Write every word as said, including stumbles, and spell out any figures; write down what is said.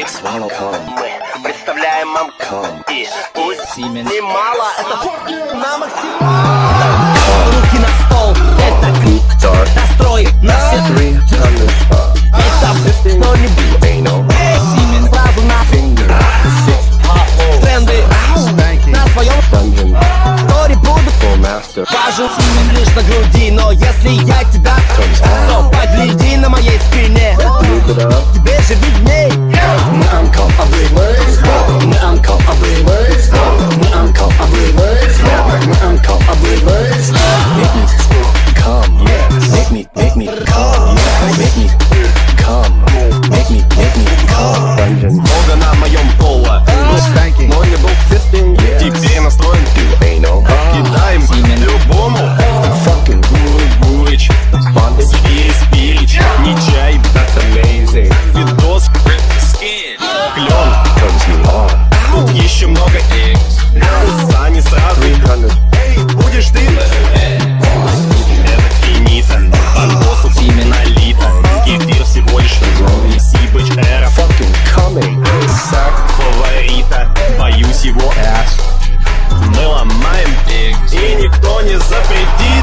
Swallow cum. Мы представляем вам Cum. и пусть Semen. немало, это на максимум. Руки на стол, это крик. Dark. Настрой на все Three hundred fuck. это но не бить. Anal. Semen. Сразу на Finger. Six. тренды на своем Dungeon. сторе буду Full master. важен лишь на груди, но если я тебя, то погляди на моей спине. Look it up. Тебе же видней. Мы анкал обрываешь. Мы анкал обрываешь. Мы анкал обрываешь. Мы анкал обрываешь. Make me come. Make me, make me come. Make me come. Make me, make me come. Dungeon. Много на моем пола, но не был фистинг. Теперь настроен Anal. кидаем любому. Fucking Бурыч, Зверь спирич, не чай, that's amazing. видос, клен. Turns me on. Тут еще много икс. Сани сразу, Three hundred. эй, будешь ты? Это финита, бандосу налито. Кефир всего лишь Сибыч эра, Fucking coming. Sack. фаворита. Боюсь его, Ass. мы ломаем, и никто не запретит.